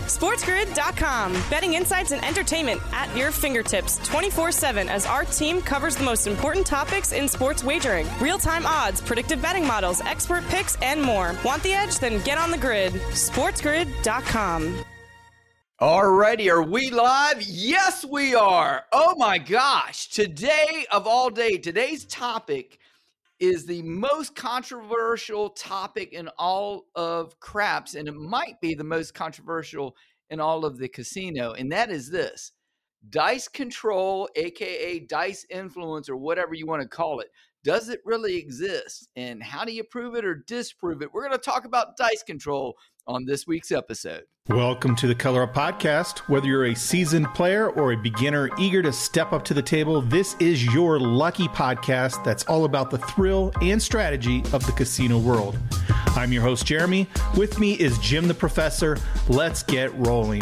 SportsGrid.com. Betting insights and entertainment at your fingertips 24/7 as our team covers the most important topics in sports wagering. Real-time odds, predictive betting models, expert picks, and more. Want the edge? Then get on the grid. SportsGrid.com. Alrighty, are we live? Yes, we are. Oh my gosh. Today of all day, today's topic is the most controversial topic in all of craps, and it might be the most controversial in all of the casino, and that is this: dice control, aka dice influence, or whatever you want to call it. Does it really exist, and how do you prove it or disprove it? We're going to talk about dice control on this week's episode. Welcome to the Color Up Podcast. Whether you're a seasoned player or a beginner eager to step up to the table, this is your lucky podcast that's all about the thrill and strategy of the casino world. I'm your host, Jeremy. With me is Jim the Professor. Let's get rolling.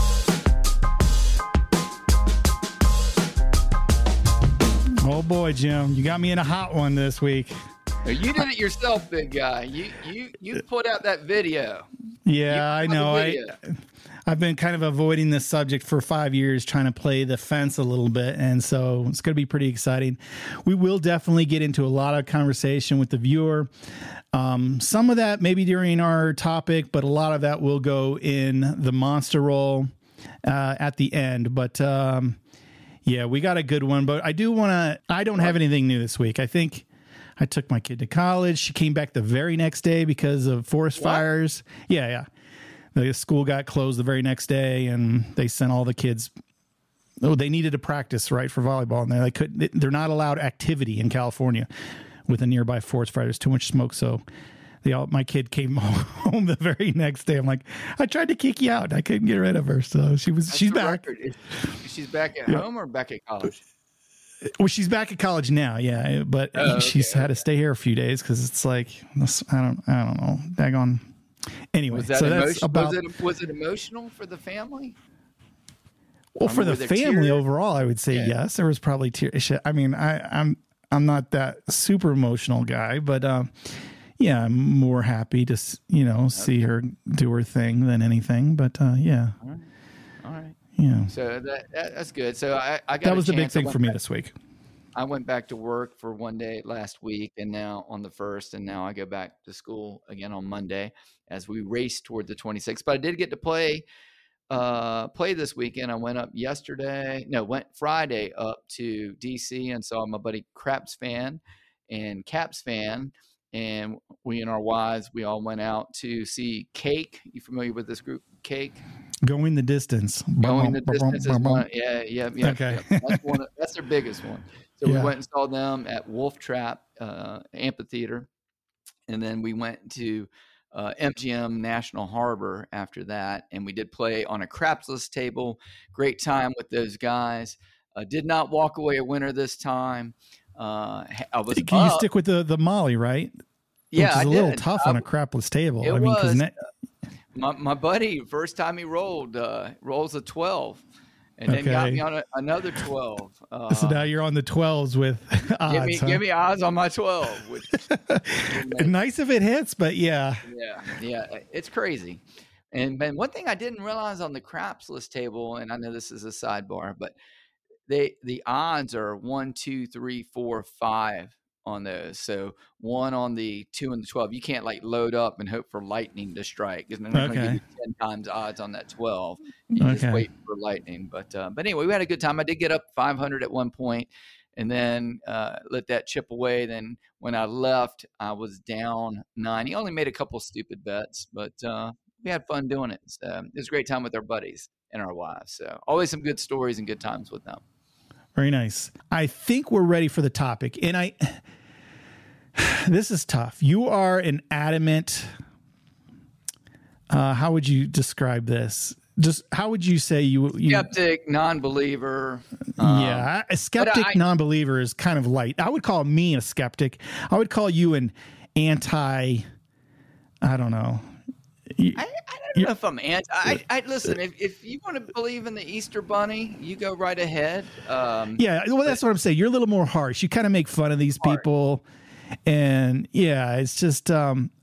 Oh boy, Jim, you got me in a hot one this week. You did it yourself, big guy. You put out that video. Yeah, I know. I've been kind of avoiding this subject for 5 years, trying to play the fence a little bit, and so it's going to be pretty exciting. We will definitely get into a lot of conversation with the viewer. Some of that maybe during our topic, but a lot of that will go in the monster roll at the end. But yeah, we got a good one. But I don't have anything new this week. I think I took my kid to college. She came back the very next day because of forest fires. Yeah. The school got closed the very next day, and they sent all the kids. Oh, they needed to practice, right, for volleyball, and they're not allowed activity in California with a nearby forest fire. There's too much smoke, so my kid came home the very next day. I'm like, I tried to kick you out. I couldn't get rid of her, so she's back. She's back at home or back at college? Well, she's back at college now, yeah, but she's had to stay here a few days because it's like, I don't know, daggone. Anyway, was it emotional for the family? Well, for the family overall, I would say yes. There was probably tears. I mean, I'm not that super emotional guy, but yeah, I'm more happy to see her do her thing than anything. But yeah, all right. Yeah. So that's good. So I got that was the big thing for me this week. I went back to work for one day last week, and now on the 1st, and now I go back to school again on Monday as we race toward the 26th. But I did get to play this weekend. I went Friday up to DC and saw my buddy Craps fan and Caps fan, and we and our wives, we all went out to see Cake. You familiar with this group, Cake? Going the Distance. Going the Distance is one. Yeah. Okay. That's their biggest one. So we went and saw them at Wolf Trap Amphitheater, and then we went to MGM National Harbor after that, and we did play on a crapsless table. Great time with those guys. Did not walk away a winner this time. You stick with the Molly, right? Yeah, which is a little tough on a crapless table. My buddy, first time he rolls a 12. And then got me on another 12. So now you're on the 12s with odds. Give me odds on my 12. Which nice if it hits, but yeah. Yeah, it's crazy. And one thing I didn't realize on the crapsless table, and I know this is a sidebar, but the odds are 1, 2, 3, 4, 5 on those. So 1 on the 2 and the 12. You can't load up and hope for lightning to strike. Because they're not going to give you 10 times odds on that 12. You just wait for lightning. But anyway, we had a good time. I did get up 500 at one point and then let that chip away. Then when I left, I was down 9. He only made a couple stupid bets, but we had fun doing it. So it was a great time with our buddies and our wives. So always some good stories and good times with them. Very nice. I think we're ready for the topic. And this is tough. You are an adamant, how would you describe this? Just how would you say you skeptic, non-believer? A skeptic, non-believer is kind of light. I would call me a skeptic. I would call you an anti, I don't know. I don't know if I'm anti. I listen. If you want to believe in the Easter Bunny, you go right ahead. That's what I'm saying. You're a little more harsh. You kind of make fun of these people, and it's just.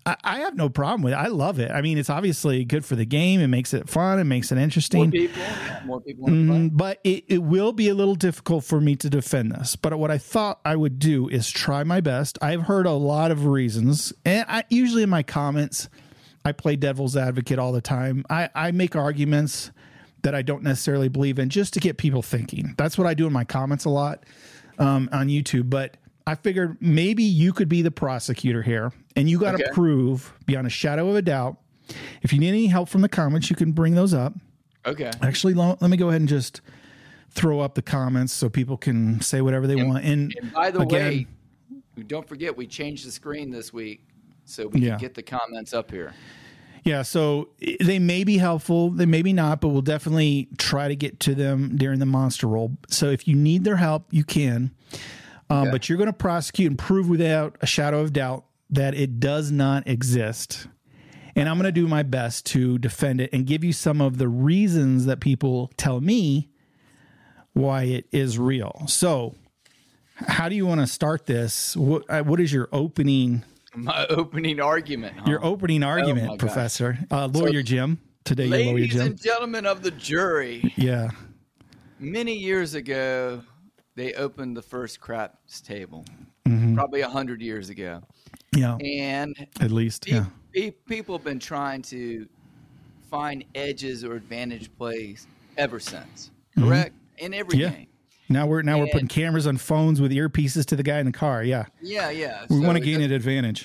I have no problem with it. I love it. I mean, it's obviously good for the game. It makes it fun. It makes it interesting. More people want to play. But it will be a little difficult for me to defend this. But what I thought I would do is try my best. I've heard a lot of reasons. And usually in my comments, I play devil's advocate all the time. I make arguments that I don't necessarily believe in just to get people thinking. That's what I do in my comments a lot on YouTube. But I figured maybe you could be the prosecutor here, and you got to prove beyond a shadow of a doubt. If you need any help from the comments, you can bring those up. Okay. Actually, let me go ahead and just throw up the comments so people can say whatever they want. And by the way, don't forget, we changed the screen this week so we can get the comments up here. Yeah, so they may be helpful, they may be not, but we'll definitely try to get to them during the monster roll. So if you need their help, you can. But you're going to prosecute and prove without a shadow of doubt that it does not exist. And I'm going to do my best to defend it and give you some of the reasons that people tell me why it is real. So how do you want to start this? What is your opening? My opening argument. Huh? Your opening argument, Professor. Lawyer Jim. Today, you're Lawyer Jim. Ladies and gentlemen of the jury. Yeah. Many years ago, they opened the first craps table, probably 100 years ago. Yeah. And at least, people have been trying to find edges or advantage plays ever since, correct? In every game. Now we're putting cameras on phones with earpieces to the guy in the car. Yeah. Yeah. We want to gain an advantage.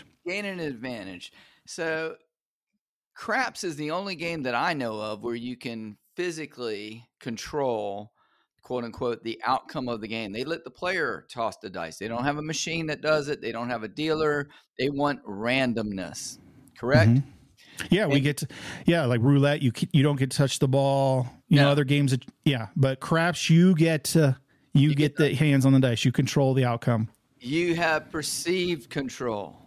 So craps is the only game that I know of where you can physically control, quote unquote, the outcome of the game. They let the player toss the dice. They don't have a machine that does it. They don't have a dealer. They want randomness. Correct? Yeah, we get to, like roulette, you don't get to touch the ball. You know, other games but craps, you get the hands on the dice. You control the outcome. You have perceived control.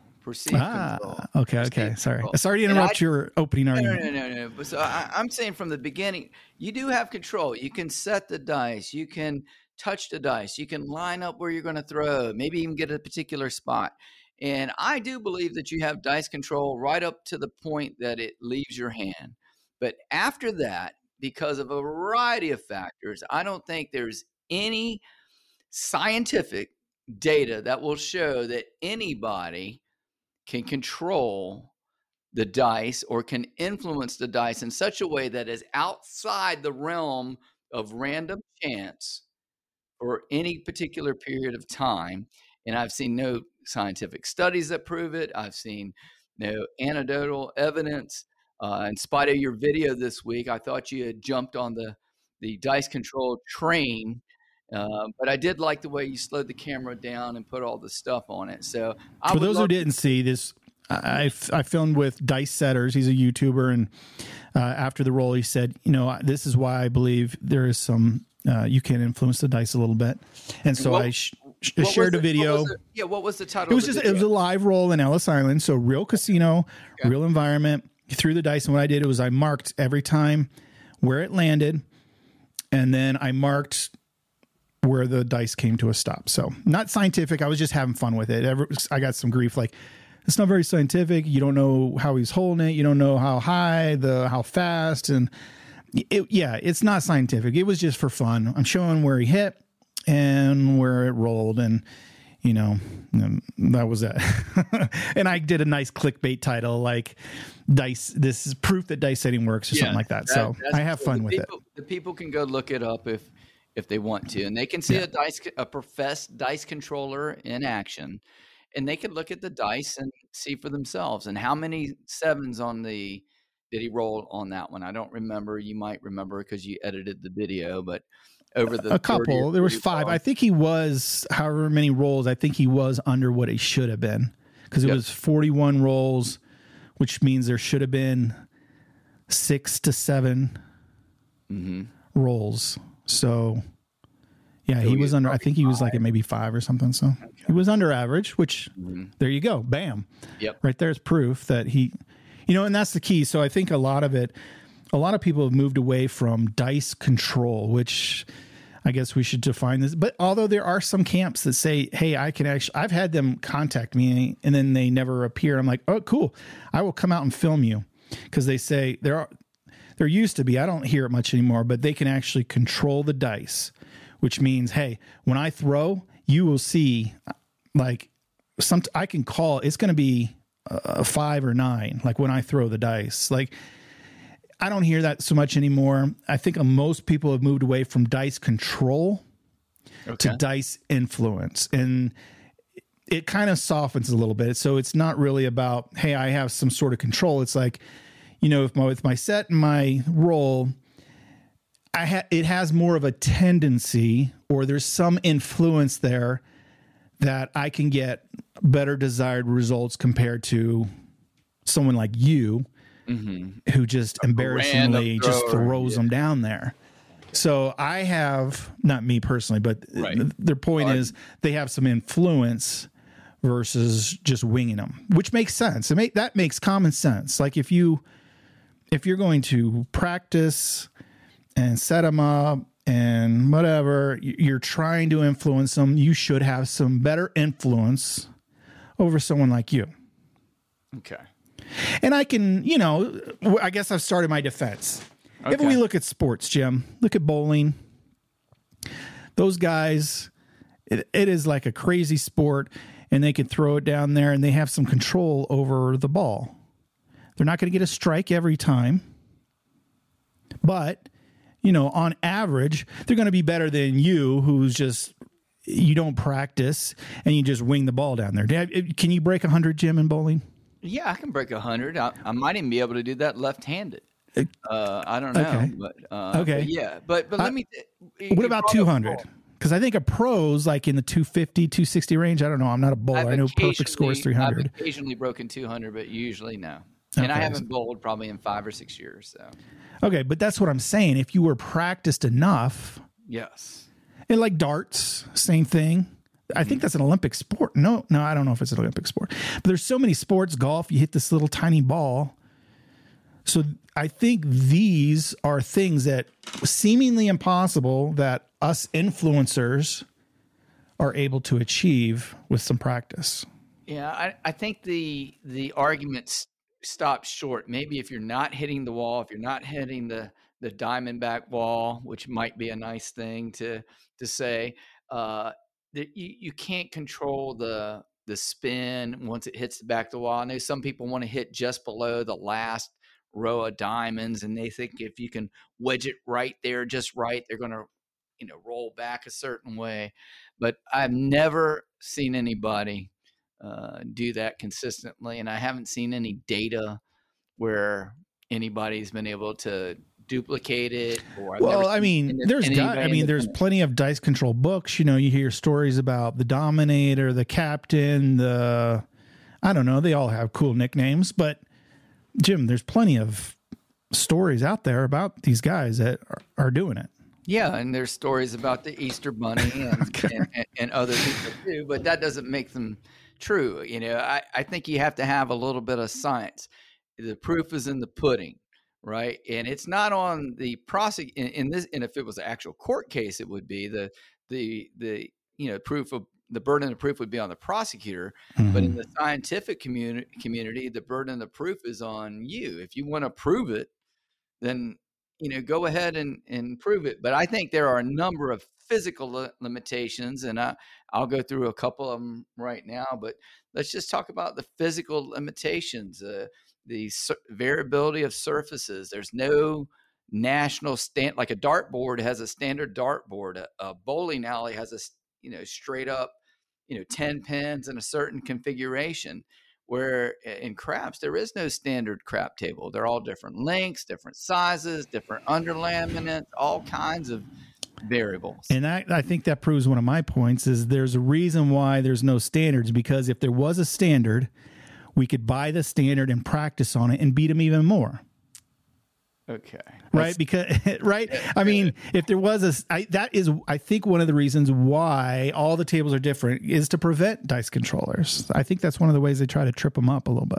Okay. Sorry to interrupt your opening argument. No. So I'm saying from the beginning, you do have control. You can set the dice. You can touch the dice. You can line up where you're going to throw, maybe even get a particular spot. And I do believe that you have dice control right up to the point that it leaves your hand. But after that, because of a variety of factors, I don't think there's any scientific data that will show that anybody can control the dice or can influence the dice in such a way that is outside the realm of random chance for any particular period of time. And I've seen no scientific studies that prove it. I've seen no anecdotal evidence. In spite of your video this week, I thought you had jumped on the dice control train. But I did like the way you slowed the camera down and put all the stuff on it. So for those who didn't see this, I filmed with Dice Setters. He's a YouTuber, and after the roll, he said, this is why I believe there is some you can influence the dice a little bit. And so I shared a video. What was the title? It was it was a live roll in Ellis Island, so real casino, real environment. You threw the dice, and what I did was I marked every time where it landed, and then I marked where the dice came to a stop. So not scientific. I was just having fun with it. I got some grief. Like, it's not very scientific. You don't know how he's holding it. You don't know how high, how fast. And it's not scientific. It was just for fun. I'm showing where he hit and where it rolled. And, that was it. And I did a nice clickbait title, like dice. This is proof that dice setting works or something like that. So I have fun with it. The people can go look it up if they want to, and they can see a professed dice controller in action, and they can look at the dice and see for themselves. And how many sevens did he roll on that one? I don't remember. You might remember because you edited the video, but over a couple, there was 5. I think he was, however many rolls, I think he was under what he should have been, because it was 41 rolls, which means there should have been 6 to 7 rolls. So, he was under, I think he was like at maybe 5 or something. So he was under average, which there you go. Bam. Yep. Right there's proof that he, and that's the key. So I think a lot of people have moved away from dice control, which I guess we should define this. But although there are some camps that say, hey, I can actually, I've had them contact me and then they never appear. I'm like, oh, cool. I will come out and film you. Because they say there used to be, I don't hear it much anymore, but they can actually control the dice, which means, hey, when I throw, you will see like I can call, it's going to be a 5 or 9, like when I throw the dice. Like, I don't hear that so much anymore. I think most people have moved away from dice control to dice influence. And it kind of softens a little bit. So it's not really about, hey, I have some sort of control. It's like, with my set and my roll, it has more of a tendency, or there's some influence there that I can get better desired results compared to someone like you, who just embarrassingly just throws them down there. So I have, not me personally, but their point is they have some influence versus just winging them, which makes sense. That makes common sense. Like if you're going to practice and set them up and whatever, you're trying to influence them, you should have some better influence over someone like you. Okay. And I can, I guess I've started my defense. Okay. If we look at sports, Jim, look at bowling. Those guys, it is like a crazy sport. And they can throw it down there and they have some control over the ball. They're not going to get a strike every time. But, on average, they're going to be better than you, who's just, you don't practice and you just wing the ball down there. Can you break 100, Jim, in bowling? Yeah, I can break 100. I might even be able to do that left-handed. I don't know. Okay. But yeah. But let me. What about 200? Because I think a pro's like in the 250, 260 range. I don't know. I'm not a bowler. I know perfect score is 300. I've occasionally broken 200, but usually no. And I haven't bowled probably in 5 or 6 years. So. Okay, but that's what I'm saying. If you were practiced enough. Yes. And like darts, same thing. I think that's an Olympic sport. No, I don't know if it's an Olympic sport. But there's so many sports. Golf, you hit this little tiny ball. So I think these are things that seemingly impossible that us influencers are able to achieve with some practice. Yeah, I think the argument stops short. Maybe if you're not hitting the wall, if you're not hitting the diamondback wall, which might be a nice thing to say, that you can't control the spin once it hits the back of the wall. I know some people want to hit just below the last row of diamonds, and they think if you can wedge it right there, just right, they're going to, roll back a certain way. But I've never seen anybody do that consistently, and I haven't seen any data where anybody's been able to duplicate it. There's plenty of dice control books. You hear stories about the Dominator, the Captain, I don't know, they all have cool nicknames, but Jim, there's plenty of stories out there about these guys that are doing it. Yeah, and there's stories about the Easter Bunny and other people too, but that doesn't make them true. I think you have to have a little bit of science. The proof is in the pudding, right? And it's not on the in this. And if it was an actual court case, it would be the proof of. The burden of proof would be on the prosecutor, but in the scientific community, the burden of proof is on you. If you want to prove it, then, go ahead and prove it. But I think there are a number of physical limitations, and I'll go through a couple of them right now, but let's just talk about the physical limitations, the variability of surfaces. There's no national like a dartboard has a standard dartboard. A bowling alley has a, straight up, 10 pins in a certain configuration, where in craps, there is no standard crap table. They're all different lengths, different sizes, different underlaminates, all kinds of variables. And I think that proves one of my points is there's a reason why there's no standards, because if there was a standard, we could buy the standard and practice on it and beat them even more. Okay. Right. Because, right. I mean, if there was that is, I think one of the reasons why all the tables are different is to prevent dice controllers. I think that's one of the ways they try to trip them up a little bit.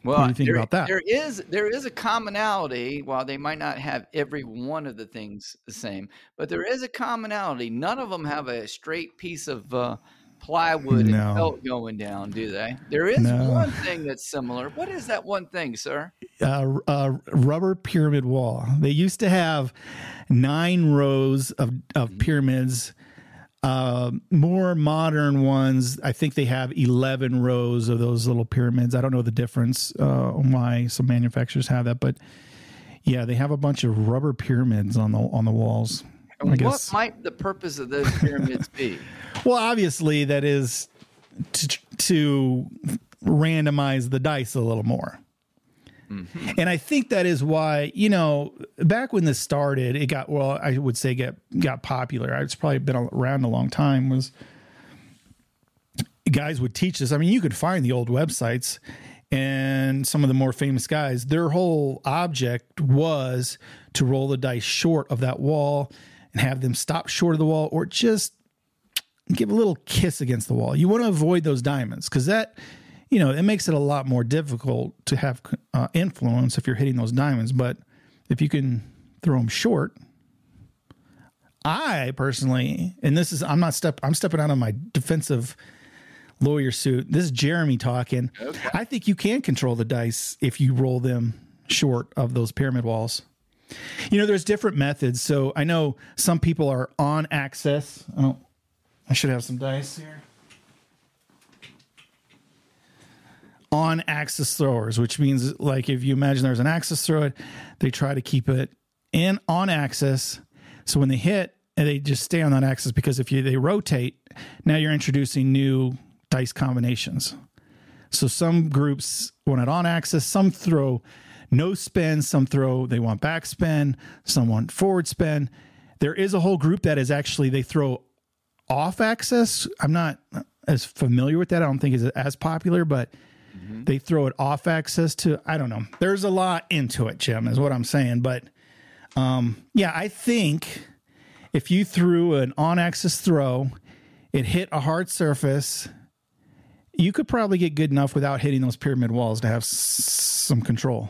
Well, what do you think about that? There is a commonality. While they might not have every one of the things the same, but there is a commonality. None of them have a straight piece of plywood and felt going down, do they? There is one thing that's similar. What is that one thing, sir? Rubber pyramid wall. They used to have 9 rows of pyramids. More modern ones, I think they have 11 rows of those little pyramids. I don't know the difference why some manufacturers have that, but yeah, they have a bunch of rubber pyramids on the walls. And what might the purpose of those pyramids be? Well, obviously that is to randomize the dice a little more. Mm-hmm. And I think that is why, back when this started, it got popular. It's probably been around a long time. Was guys would teach this. I mean, you could find the old websites, and some of the more famous guys, their whole object was to roll the dice short of that wall and have them stop short of the wall, or just give a little kiss against the wall. You want to avoid those diamonds, because that, it makes it a lot more difficult to have influence if you're hitting those diamonds. But if you can throw them short, I personally, and this is, I'm stepping out of my defensive lawyer suit. This is Jeremy talking. Okay. I think you can control the dice if you roll them short of those pyramid walls. There's different methods. So I know some people are on axis. Oh, I should have some dice here. On axis throwers, which means, like, if you imagine there's an axis throw, they try to keep it on axis. So when they hit, and they just stay on that axis, because if they rotate, now you're introducing new dice combinations. So some groups want it on axis, some throw no spin, some they want back spin, some want forward spin. There is a whole group that is actually, they throw off axis. I'm not as familiar with that. I don't think it's as popular, but they throw it off axis to, I don't know. There's a lot into it, Jim, is what I'm saying. But I think if you threw an on axis throw, it hit a hard surface, you could probably get good enough without hitting those pyramid walls to have some control.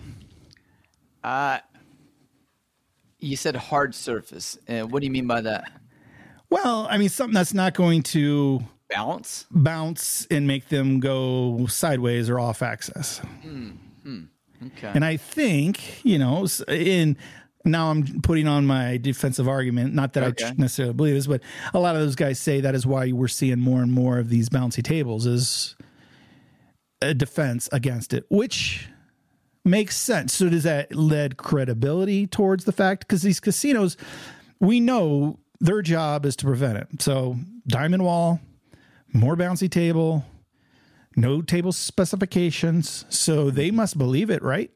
You said hard surface. What do you mean by that? Well, I mean, something that's not going to bounce and make them go sideways or off axis. Okay. And I think, now I'm putting on my defensive argument, not that I necessarily believe this, but a lot of those guys say that is why we're seeing more and more of these bouncy tables, is a defense against it, which makes sense. So does that lend credibility towards the fact? Because these casinos, we know their job is to prevent it. So diamond wall, more bouncy table, no table specifications. So they must believe it, right?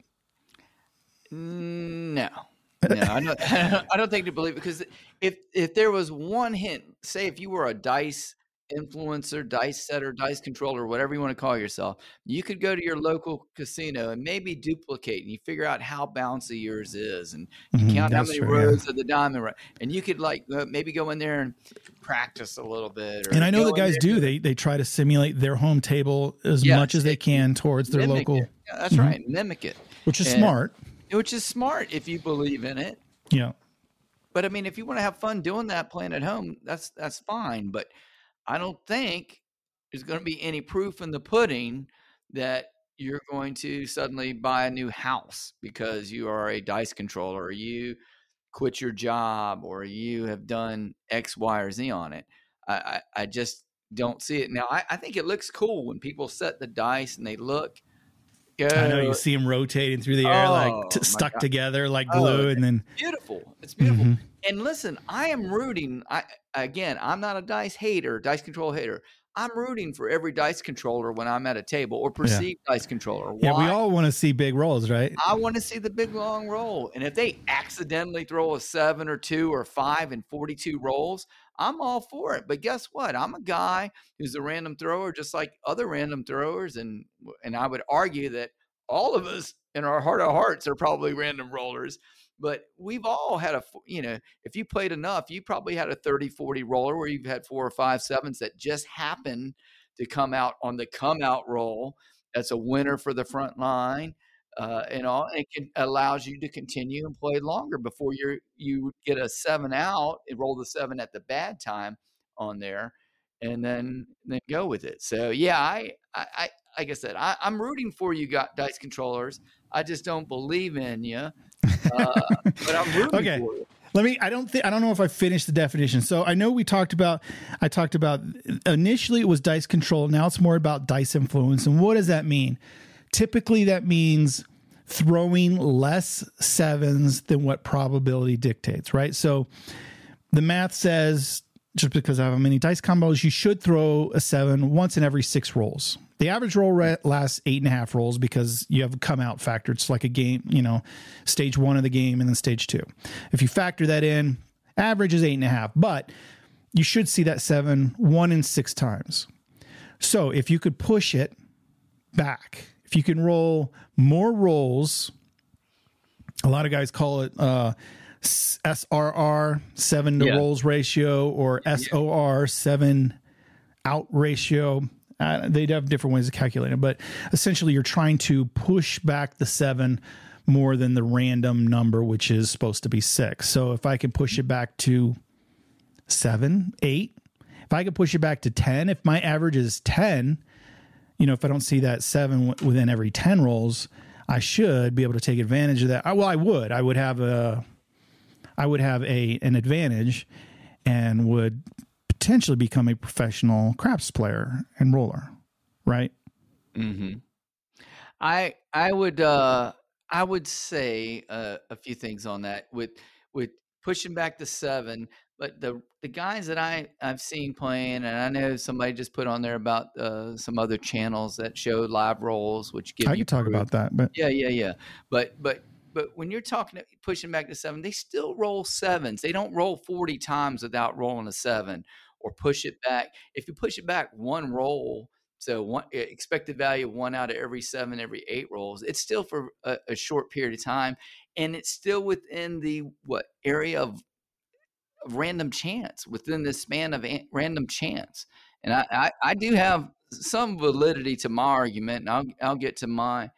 No, I don't think they believe it, because if there was one hint, say if you were a dice influencer, dice setter, dice controller, whatever you want to call yourself, you could go to your local casino and maybe duplicate, and you figure out how bouncy yours is, and you count how many rows of the diamond, and you could maybe go in there and practice a little bit. And I know the guys do. They try to simulate their home table as much as they can towards their local. Yeah, that's right. Mimic it, which is smart. Which is smart if you believe in it. Yeah. But I mean, if you want to have fun doing that, playing at home, that's fine. But I don't think there's going to be any proof in the pudding that you're going to suddenly buy a new house because you are a dice controller, or you quit your job, or you have done X, Y, or Z on it. I just don't see it. Now, I think it looks cool when people set the dice and they look. I know, you see them rotating through the air, stuck together like glue, and then beautiful. It's beautiful. Mm-hmm. And listen, I am rooting. I'm not a dice control hater. I'm rooting for every dice controller when I'm at a table, or perceived dice controller. Why? Yeah, we all want to see big rolls, right? I want to see the big long roll. And if they accidentally throw a 7 or 2 or 5 and 42 rolls, I'm all for it. But guess what? I'm a guy who's a random thrower, just like other random throwers. And I would argue that all of us in our heart of hearts are probably random rollers. But we've all had if you played enough, you probably had a 30, 40 roller where you've had 4 or 5 sevens that just happen to come out on the come out roll. That's a winner for the front line. And all, and it allows you to continue and play longer before you get a 7 out and roll the 7 at the bad time on there, and then go with it. So yeah, I like I said, I'm rooting for you, dice controllers. I just don't believe in you, but I'm rooting for you. I don't know if I finished the definition. So I know I talked about initially it was dice control. Now it's more about dice influence. And what does that mean? Typically that means throwing less 7s than what probability dictates, right? So the math says, just because I have many dice combos, you should throw a 7 once in every 6 rolls. The average roll lasts 8.5 rolls because you have a come out factor. It's like a game, stage 1 of the game and then stage 2. If you factor that in, average is 8.5, but you should see that 7 1 in 6 times. So if you could push it back, if you can roll more rolls, a lot of guys call it SRR, 7 to rolls ratio, or SOR, 7 out ratio. They have different ways of calculating it, but essentially you're trying to push back the 7 more than the random number, which is supposed to be 6. So if I can push it back to 7, 8, if I could push it back to 10, if my average is 10, if I don't see that 7 within every 10 rolls, I should be able to take advantage of that. Well, I would. I would have an advantage and would potentially become a professional craps player and roller, right? Mm-hmm. I would say a few things on that with pushing back the 7. But the guys that I've seen playing, and I know somebody just put on there about some other channels that show live rolls, which give I can talk about that. But yeah. But when you're talking pushing back to 7, they still roll 7s. They don't roll 40 times without rolling a 7 or push it back. If you push it back 1 roll, so one expected value of 1 out of every 7, every 8 rolls, it's still for a short period of time, and it's still within the area of random chance, within the span of random chance. And I do have some validity to my argument, and I'll get to my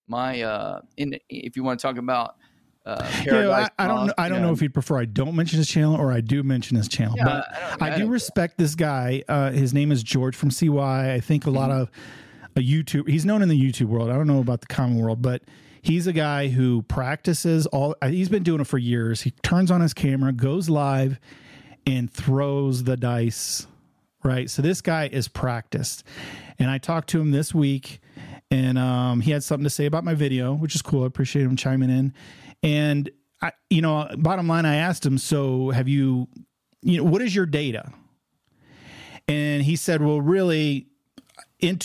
if you want to talk about I don't know if you'd prefer I don't mention his channel or I do mention his channel. Yeah, but I do respect this guy. His name is George from CY. I think a lot of YouTube. He's known in the YouTube world. I don't know about the common world, but he's a guy who practices he's been doing it for years. He turns on his camera, goes live, and throws the dice, right? So this guy is practiced. And I talked to him this week, and he had something to say about my video, which is cool. I appreciate him chiming in. And, bottom line, I asked him, so have you what is your data? And he said, well, really, in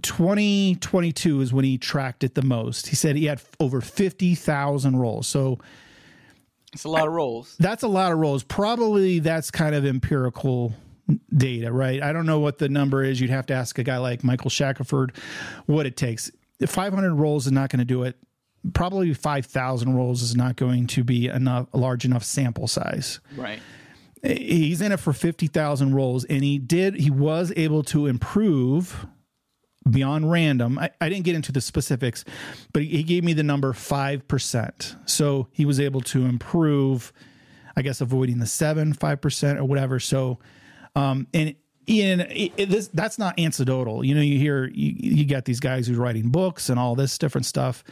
2022 is when he tracked it the most. He said he had over 50,000 rolls. So it's a lot of rolls. That's a lot of rolls. Probably that's kind of empirical data, right? I don't know what the number is. You'd have to ask a guy like Michael Shackelford what it takes. 500 rolls is not going to do it. Probably 5,000 rolls is not going to be a large enough sample size. Right. He's in it for 50,000 rolls, and he was able to improve beyond random. I didn't get into the specifics, but he gave me the number 5%. So he was able to improve, I guess, avoiding the 5% or whatever. So, and Ian, that's not anecdotal. You hear, you got these guys who's writing books and all this different stuff.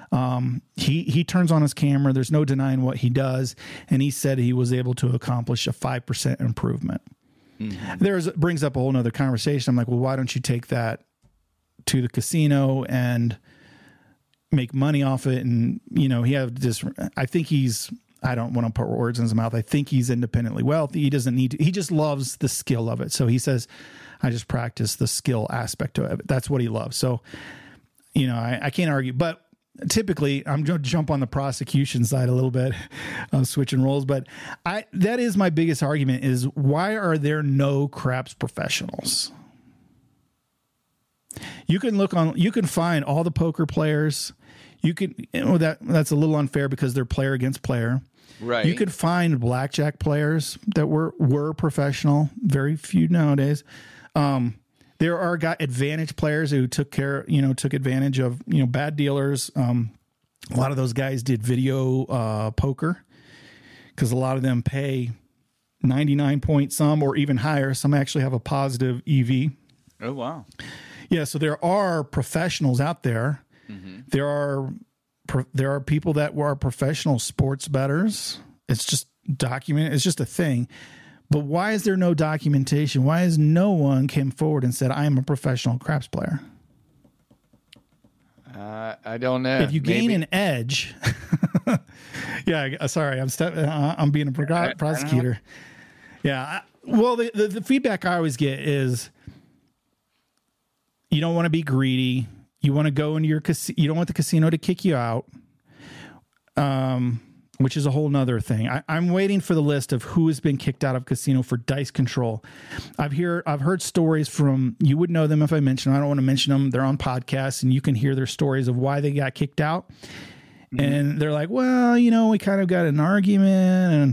He turns on his camera. There's no denying what he does. And he said he was able to accomplish a 5% improvement. Mm-hmm. Brings up a whole nother conversation. I'm like, well, why don't you take that to the casino and make money off it? And, he have this, I think I don't want to put words in his mouth. I think he's independently wealthy. He doesn't need to, he just loves the skill of it. So he says, I just practice the skill aspect of it. That's what he loves. So, I can't argue, but typically I'm going to jump on the prosecution side a little bit of switching roles. But that is my biggest argument is why are there no craps professionals? You can find all the poker players. That's a little unfair because they're player against player. Right. You could find blackjack players that were professional. Very few nowadays. There are advantage players who took advantage of, bad dealers. A lot of those guys did video poker, because a lot of them pay 99 point some or even higher. Some actually have a positive EV. Oh, wow. Yeah. So there are professionals out there. Mm-hmm. There are people that are professional sports bettors. It's just documented. It's just a thing. But why is there no documentation? Why has no one came forward and said, I am a professional craps player? I don't know. If you gain an edge, sorry, I'm being a prosecutor. Yeah. Well, the feedback I always get is you don't want to be greedy. You want to go into your casino. You don't want the casino to kick you out. Which is a whole nother thing. I'm waiting for the list of who has been kicked out of casino for dice control. I've heard stories from, you would know them if I mention them. I don't want to mention them. They're on podcasts, and you can hear their stories of why they got kicked out. Mm-hmm. And they're like, well, we kind of got an argument, and,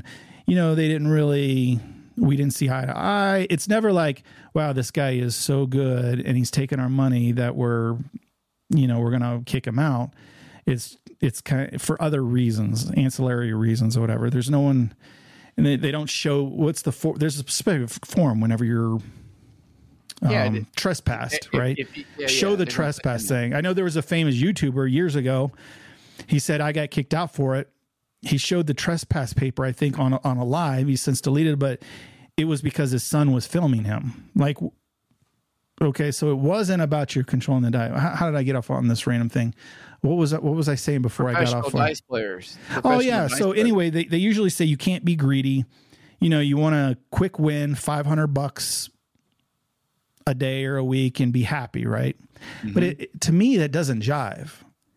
we didn't see eye to eye. It's never like, wow, this guy is so good and he's taking our money that we're going to kick him out. It's kind of for other reasons, ancillary reasons or whatever. There's no one, and they don't show there's a specific form whenever you're trespassed, right? Show the trespass thing. I know there was a famous YouTuber years ago. He said, I got kicked out for it. He showed the trespass paper, I think, on a live. He's since deleted, but it was because his son was filming him. Like, okay, so it wasn't about you controlling the die. How did I get off on this random thing? What was I saying before I got off on dice players? Oh yeah. So anyway, they usually say you can't be greedy. You want a quick win, $500 a day or a week, and be happy, right? Mm-hmm. But to me, that doesn't jive.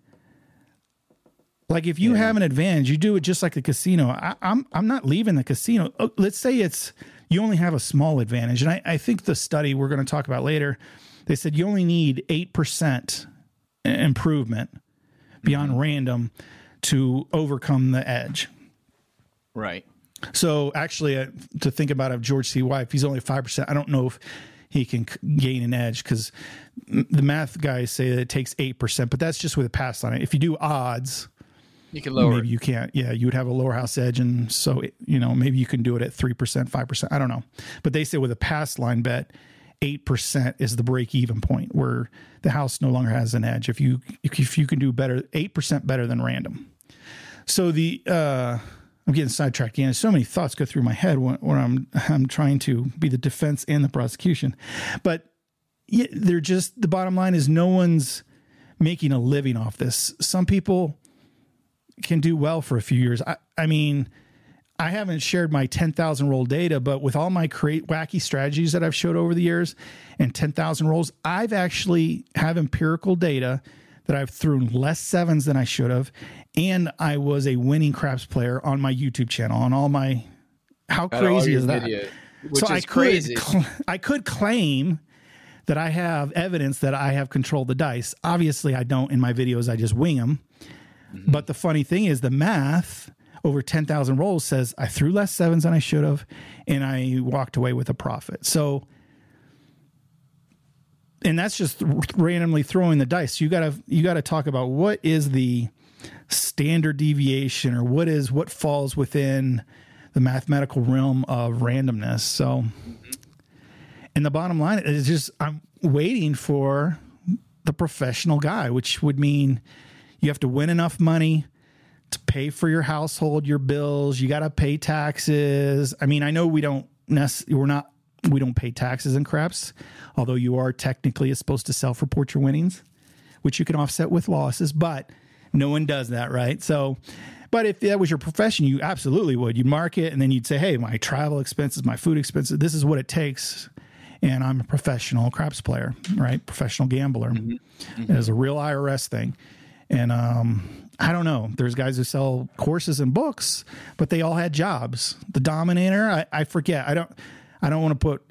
Like if you have an advantage, you do it just like the casino. I'm not leaving the casino. Let's say you only have a small advantage, and I think the study we're going to talk about later, they said you only need 8% improvement beyond random to overcome the edge. Right. So actually, to think about it, George C. White, if he's only 5%, I don't know if he can gain an edge, because the math guys say that it takes 8%, but that's just with a pass on it. If you do odds, you can lower. Maybe you can't. Yeah, you would have a lower house edge, and so maybe you can do it at 3%, 5%. I don't know, but they say with a pass line bet, 8% is the break even point where the house no longer has an edge. If you can do better, 8% better than random. So I'm getting sidetracked again. So many thoughts go through my head when I'm trying to be the defense and the prosecution, but they're just, the bottom line is no one's making a living off this. Some people can do well for a few years. I mean, I haven't shared my 10,000 roll data, but with all my wacky strategies that I've showed over the years and 10,000 rolls, I've actually have empirical data that I've thrown less sevens than I should have. And I was a winning craps player on my YouTube channel, on all my, how crazy is that? So I could claim that I have evidence that I have controlled the dice. Obviously I don't in my videos. I just wing them. Mm-hmm. But the funny thing is the math over 10,000 rolls says I threw less sevens than I should have, and I walked away with a profit. So, and that's just randomly throwing the dice. You gotta talk about what is the standard deviation, or what falls within the mathematical realm of randomness. So, and the bottom line is just I'm waiting for the professional guy, which would mean you have to win enough money to pay for your household, your bills. You got to pay taxes. I mean, I know we don't pay taxes in craps, although you are technically supposed to self-report your winnings, which you can offset with losses, but no one does that, right? So, but if that was your profession, you absolutely would. You'd mark it, and then you'd say, hey, my travel expenses, my food expenses, this is what it takes. And I'm a professional craps player, right? Professional gambler. Mm-hmm. Mm-hmm. It is a real IRS thing. And I don't know. There's guys who sell courses and books, but they all had jobs. The Dominator, I forget. I don't want to put,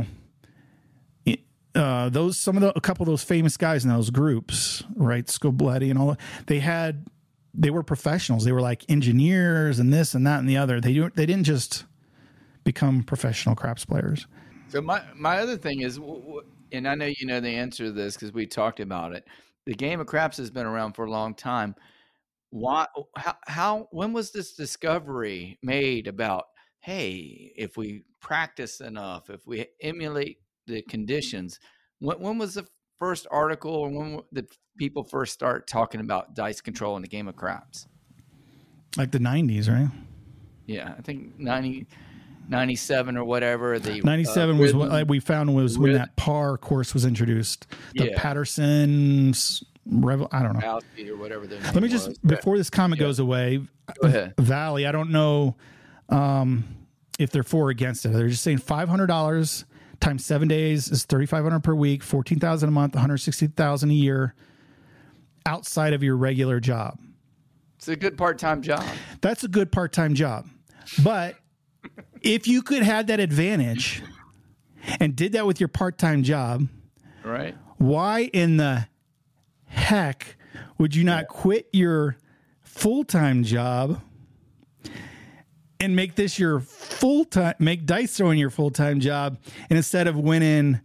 a couple of those famous guys in those groups, right? Scobletti and all that. They were professionals. They were like engineers and this and that and the other. They didn't just become professional craps players. So my other thing is, and I know you know the answer to this because we talked about it. The game of craps has been around for a long time. Why? When was this discovery made about, hey, if we practice enough, if we emulate the conditions, when was the first article, or when did people first start talking about dice control in the game of craps? Like the 90s, right? Yeah, I think 97 or whatever. The 97 was what we found was when that par course was introduced. The Patterson's I don't know. Or whatever their name Let me just, before this comment goes away, Go ahead. Valley, I don't know if they're for or against it. They're just saying $500 times 7 days is $3,500 per week, $14,000 a month, $160,000 a year outside of your regular job. It's a good part-time job. That's a good part-time job. But if you could have that advantage and did that with your part-time job, right? Why in the heck would you not quit your full-time job and make this your full-time, make dice throwing your full-time job, and instead of winning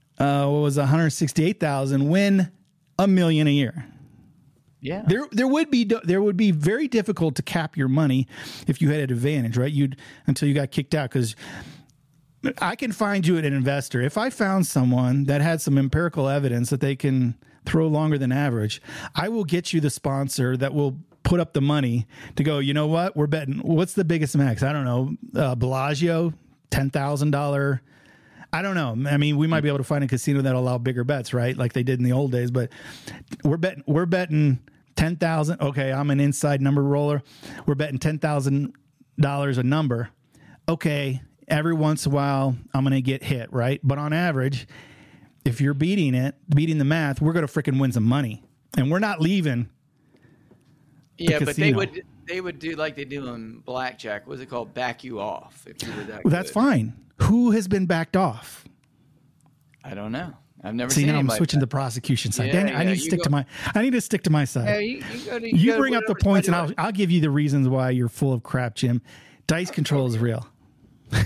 $168,000, win $1 million a year? Yeah, there would be very difficult to cap your money if you had an advantage, right? Until you got kicked out, because I can find you an investor. If I found someone that had some empirical evidence that they can throw longer than average, I will get you the sponsor that will put up the money to go, you know what? We're betting. What's the biggest max? I don't know. Bellagio, $10,000. I don't know. I mean, we might be able to find a casino that'll allow bigger bets, right? Like they did in the old days, but we're betting 10,000. Okay. I'm an inside number roller. We're betting $10,000 a number. Okay. Every once in a while I'm going to get hit, right? But on average, if you're beating the math, we're going to freaking win some money, and we're not leaving. Yeah. But they would do like they do in blackjack. What's it called? Back you off. If you were that well, that's fine. Who has been backed off? I don't know. I've never seen. Now I'm switching to the prosecution side. Yeah, Dang, I need to stick to my side. Yeah, you bring up the points, and I'll give you the reasons why you're full of crap, Jim. Dice control is real. You're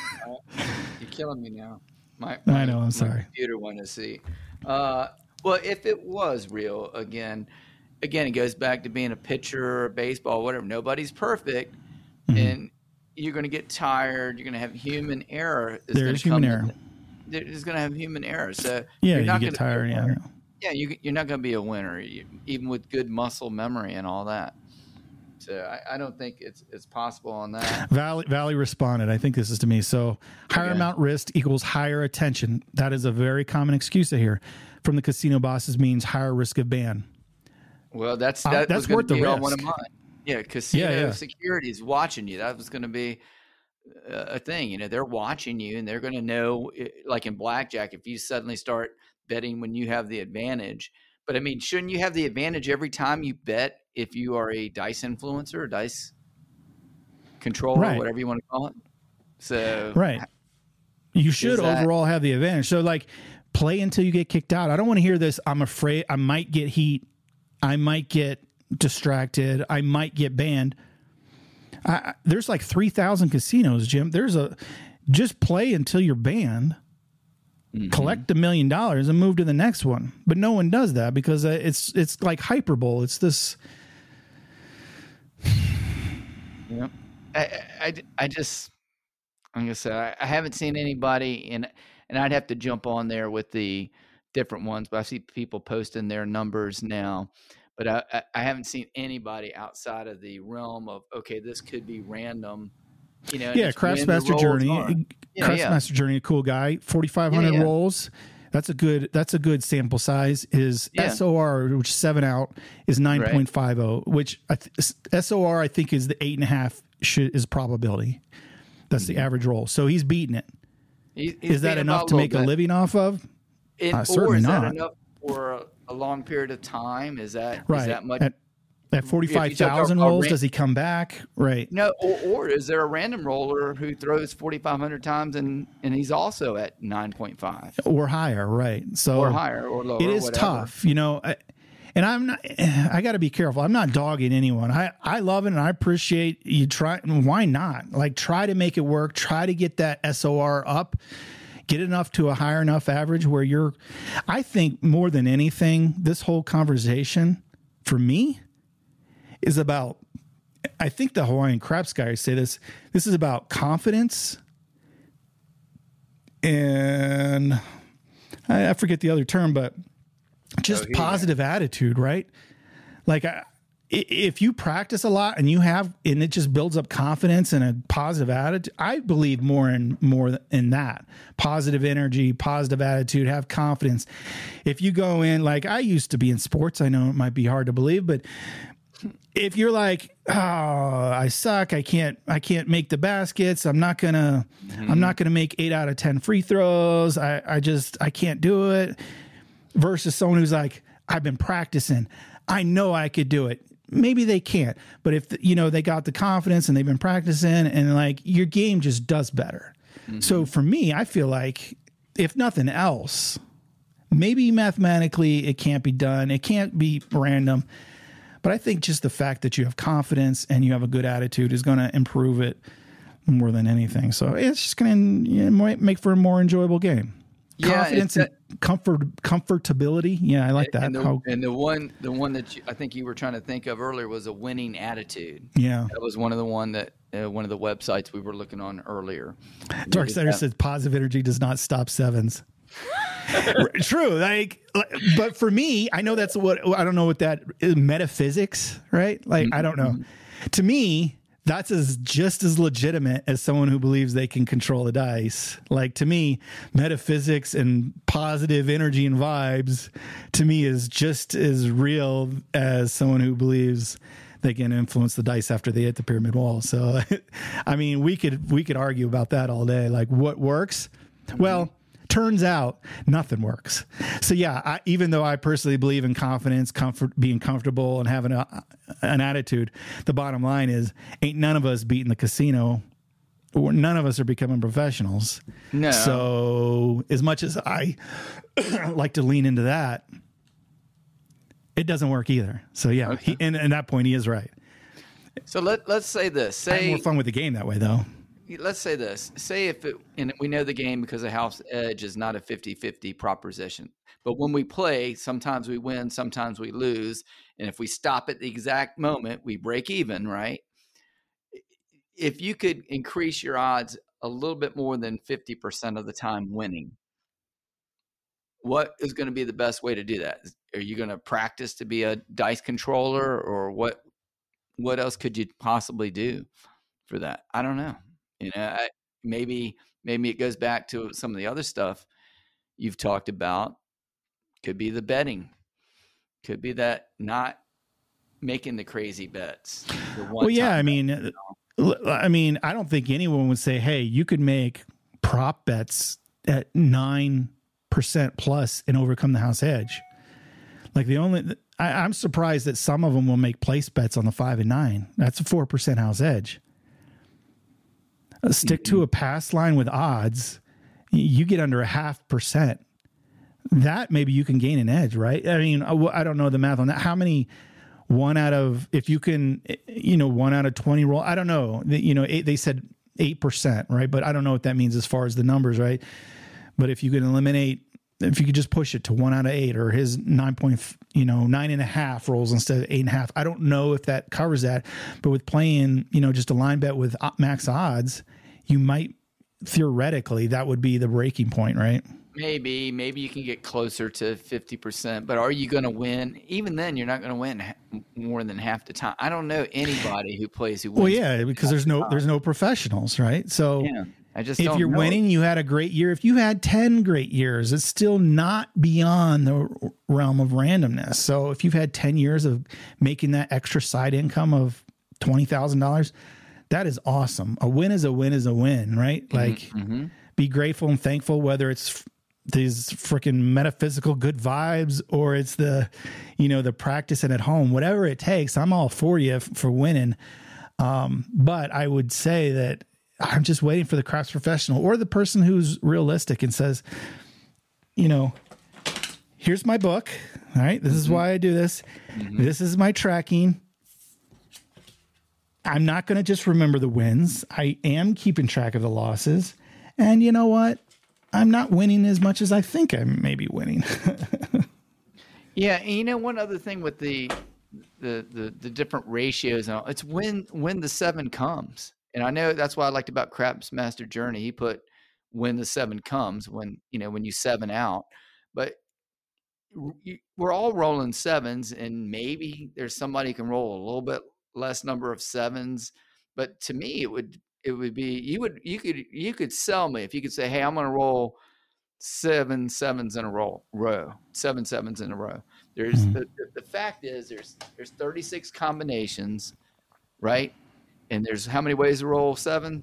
killing me now. I know. I'm sorry. Computer wanted to see. Well, if it was real, again, it goes back to being a pitcher or baseball, whatever. Nobody's perfect, and you're going to get tired. You're going to have human error. There's human error. There's going to have human error. So yeah, you get tired. Yeah, you're not going to be a winner, even with good muscle memory and all that. So I don't think it's possible on that. Valley responded. I think this is to me. So higher amount risk equals higher attention. That is a very common excuse here from the casino bosses. Means higher risk of ban. Well, that's worth the risk. One of mine. Yeah, casino security is watching you. That was going to be a thing. You know, they're watching you, and they're going to know, like in blackjack, if you suddenly start betting when you have the advantage. But I mean, shouldn't you have the advantage every time you bet if you are a dice influencer, or dice controller, whatever you want to call it? So you should overall have the advantage. So like, play until you get kicked out. I don't want to hear this. I'm afraid I might get heat. I might get distracted. I might get banned. There's like 3,000 casinos, Jim. Just play until you're banned, collect $1 million, and move to the next one. But no one does that because it's like hyperbole. It's this. Yep. I just, I'm gonna say I haven't seen anybody, and I'd have to jump on there with the different ones, but I see people posting their numbers now. But I haven't seen anybody outside of the realm of, okay, this could be random. You know, Craftsmaster Journey. Craftsmaster Journey, a cool guy. 4,500 rolls. That's a good sample size. His SOR, which is 7 out, is 9.50, which SOR I think is the 8.5 is probability. That's the average roll. So he's beating it. Is that enough to make a living off of? Certainly not. That enough for a long period of time? Is that much? At 45,000 rolls, does he come back? Right. No, or is there a random roller who throws 4,500 times and he's also at 9.5 or higher? Right. So or higher or lower. It is tough, you know. And I got to be careful. I'm not dogging anyone. I love it and I appreciate you try. Why not? Like, try to make it work. Try to get that SOR up. get enough to a higher enough average where I think more than anything, this whole conversation for me is about, I think the Hawaiian Craps guys say this is about confidence and I forget the other term, but just positive attitude, right? Like if you practice a lot and it just builds up confidence and a positive attitude, I believe more in that positive energy, positive attitude, have confidence. If you go in, like I used to be in sports, I know it might be hard to believe, but if you're like, oh, I suck, I can't make the baskets, I'm not gonna make 8 out of 10 free throws, I can't do it, versus someone who's like, I've been practicing, I know I could do it. Maybe they can't, but if they got the confidence and they've been practicing, and like your game just does better. Mm-hmm. So for me, I feel like if nothing else, maybe mathematically it can't be done, it can't be random, but I think just the fact that you have confidence and you have a good attitude is going to improve it more than anything. So it's just going to make for a more enjoyable game. Confidence and comfortability. Yeah, I like that. And the one that I think you were trying to think of earlier was a winning attitude. Yeah, that was one of the one of the websites we were looking on earlier. Darksider says positive energy does not stop sevens. True, but for me, I know I don't know what that is, metaphysics, right? Like mm-hmm. I don't know. To me, that's just as legitimate as someone who believes they can control the dice. Like to me, metaphysics and positive energy and vibes to me is just as real as someone who believes they can influence the dice after they hit the pyramid wall. So, I mean, we could argue about that all day. Like what works? Mm-hmm. Well, turns out nothing works. So yeah, even though I personally believe in confidence, being comfortable and having an attitude, the bottom line is ain't none of us beating the casino, or none of us are becoming professionals. No. So as much as I like to lean into that, it doesn't work either. So yeah, okay. And at that point he is right. So let's say this. I have more fun with the game that way though. Let's say this. Say and we know the game because a house edge is not a 50-50 proposition. But when we play, sometimes we win, sometimes we lose. And if we stop at the exact moment, we break even, right? If you could increase your odds a little bit more than 50% of the time winning, what is going to be the best way to do that? Are you going to practice to be a dice controller, or what else could you possibly do for that? I don't know. Maybe it goes back to some of the other stuff you've talked about. Could be the betting. Could be that not making the crazy bets. Well, yeah, I mean, I don't think anyone would say, hey, you could make prop bets at 9% plus and overcome the house edge. Like I'm surprised that some of them will make place bets on the 5 and 9. That's a 4% house edge. Stick to a pass line with odds, you get under 0.5%. That maybe you can gain an edge, right? I mean, I don't know the math on that. How many 1 out of 20 roll? I don't know. They said 8%, right? But I don't know what that means as far as the numbers, right? But if you could just push it to 1 out of 8, or his 9.5 rolls instead of 8.5. I don't know if that covers that, but with playing, just a line bet with max odds, you might theoretically, that would be the breaking point, right? Maybe you can get closer to 50%, but are you going to win? Even then, you're not going to win more than half the time. I don't know anybody who wins. Well, yeah, because there's no professionals, right? So yeah. If you're winning, you had a great year. If you had 10 great years, it's still not beyond the realm of randomness. So if you've had 10 years of making that extra side income of $20,000, that is awesome. A win is a win is a win, right? Like be grateful and thankful, whether it's these freaking metaphysical good vibes or it's the practicing at home, whatever it takes. I'm all for you for winning. But I would say that I'm just waiting for the craps professional or the person who's realistic and says, here's my book. All right. This is why I do this. This is my tracking. I'm not going to just remember the wins. I am keeping track of the losses. And you know what? I'm not winning as much as I think I may be winning. Yeah, and one other thing with the different ratios, and all, it's when the 7 comes. And I know that's what I liked about Craps Master Journey. He put when the 7 comes, when you 7 out. But we're all rolling 7s, and maybe there's somebody who can roll a little bit less number of 7s. But to me, it would be you could sell me if you could say, hey, I'm going to roll 7 7s in a row, 7 7s in a row. There's the fact is there's 36 combinations, right? And there's how many ways to roll 7?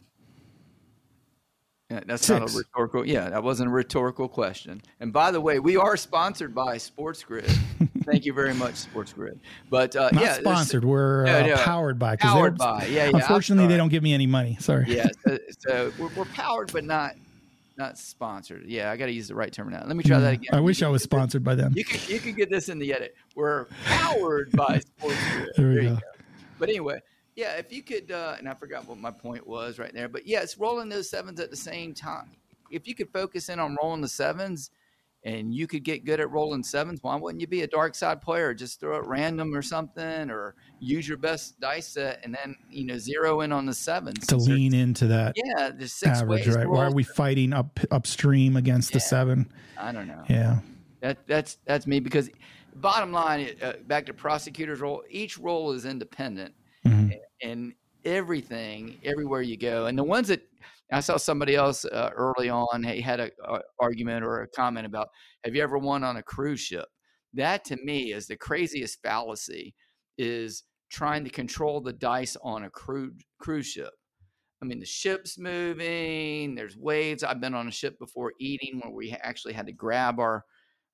Yeah, that's 6. not a rhetorical. Yeah, that wasn't a rhetorical question. And by the way, we are sponsored by Sports Grid. Thank you very much, Sports Grid. But not sponsored. We're powered by. Powered by. Yeah. Unfortunately, they don't give me any money. Sorry. Yeah. So we're powered, but not sponsored. Yeah, I got to use the right terminology. Let me try that again. I wish I was sponsored by them. You can get this in the edit. We're powered by Sports Grid. There you go. But anyway. Yeah, if you could, and I forgot what my point was right there, but yeah, it's rolling those 7s at the same time. If you could focus in on rolling the 7s and you could get good at rolling 7s, why wouldn't you be a dark side player? Just throw it random or something, or use your best dice set and then, zero in on the 7s. To lean into that there's 6 average, ways. right? Why are we fighting upstream against the 7? I don't know. Yeah. That's me, because bottom line, back to prosecutor's roll, each roll is independent. And everything, everywhere you go. And the ones that I saw somebody else early on, he had a argument or a comment about, have you ever won on a cruise ship? That to me is the craziest fallacy, is trying to control the dice on a cruise ship. I mean, the ship's moving, there's waves. I've been on a ship before eating where we actually had to grab our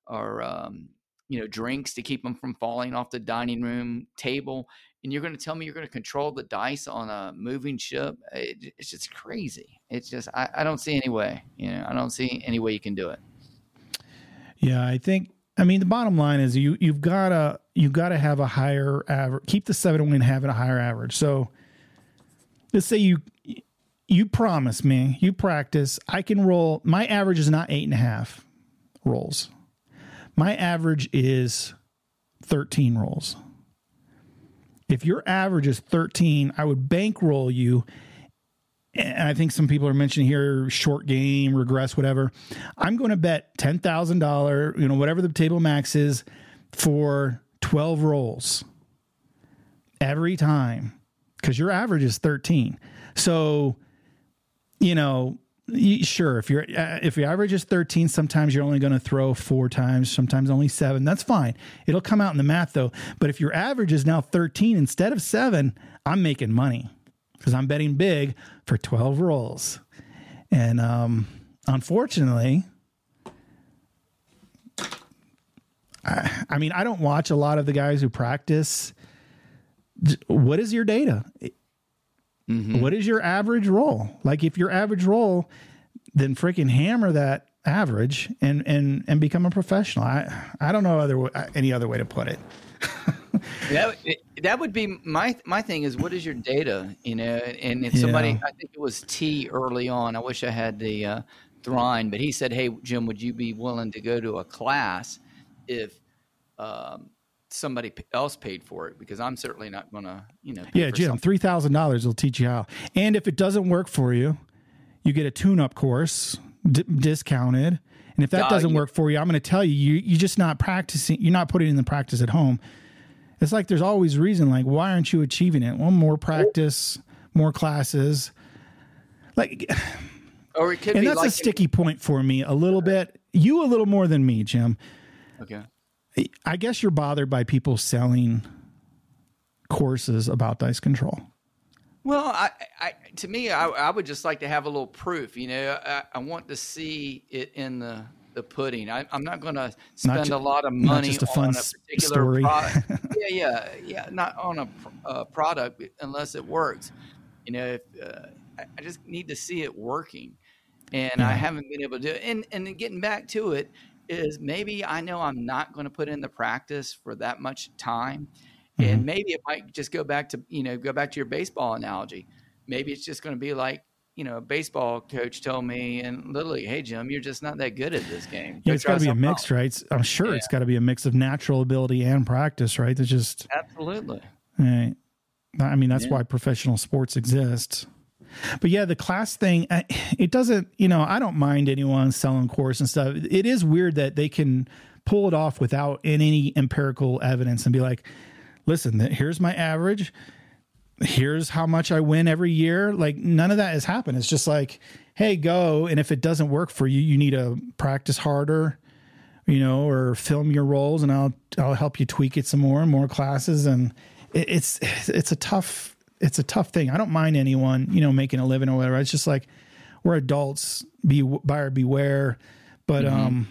drinks to keep them from falling off the dining room table. And you're going to tell me you're going to control the dice on a moving ship? It's just crazy. It's just, I don't see any way. I don't see any way you can do it. Yeah, the bottom line is you've got to have a higher average. Keep the 7 win, have it a higher average. So let's say you promise me, you practice, I can roll. My average is not 8.5 rolls. My average is 13 rolls. If your average is 13, I would bankroll you. And I think some people are mentioning here short game, regress, whatever. I'm going to bet $10,000, whatever the table max is, for 12 rolls every time, because your average is 13. So, sure, if your average is 13, sometimes you're only going to throw 4 times, sometimes only 7. That's fine. It'll come out in the math though. But if your average is now 13 instead of 7, I'm making money because I'm betting big for 12 rolls. And unfortunately, I don't watch a lot of the guys who practice. What is your data? What is your average roll? Like, if your average roll, then freaking hammer that average and become a professional. I don't know any other way to put it. That would be my thing is, what is your data? And if somebody, I think it was T early on, I wish I had the Thrine, but he said, hey, Jim, would you be willing to go to a class if somebody else paid for it? Because I'm certainly not going to, Jim, $3,000 will teach you how. And if it doesn't work for you, you get a tune-up course discounted. And if that doesn't work for you, I'm going to tell you, you're just not practicing. You're not putting in the practice at home. It's like there's always reason. Like, why aren't you achieving it? Well, more practice, more classes. Like, or it could and be that's like a sticky point for me a little bit. You a little more than me, Jim. Okay. I guess you're bothered by people selling courses about dice control. Well, to me, I would just like to have a little proof. I want to see it in the pudding. I'm not going to spend a lot of money just a fun on a particular story. product. yeah, not on a product unless it works. I just need to see it working, and I haven't been able to do it. And then getting back to it is, maybe I know I'm not going to put in the practice for that much time. And maybe it might just go back to your baseball analogy. Maybe it's just going to be like a baseball coach told me in Little League, hey, Jim, you're just not that good at this game. Yeah, it's got to be a mix, right? I'm sure it's got to be a mix of natural ability and practice, right? It's just absolutely. Right. I mean, that's why professional sports exist. But yeah, the class thing, it doesn't, I don't mind anyone selling course and stuff. It is weird that they can pull it off without any empirical evidence and be like, listen, here's my average. Here's how much I win every year. Like, none of that has happened. It's just like, hey, go. And if it doesn't work for you, you need to practice harder, or film your roles, and I'll help you tweak it some more classes. And it's a tough thing. I don't mind anyone, making a living or whatever. It's just like, we're adults, buyer beware. But,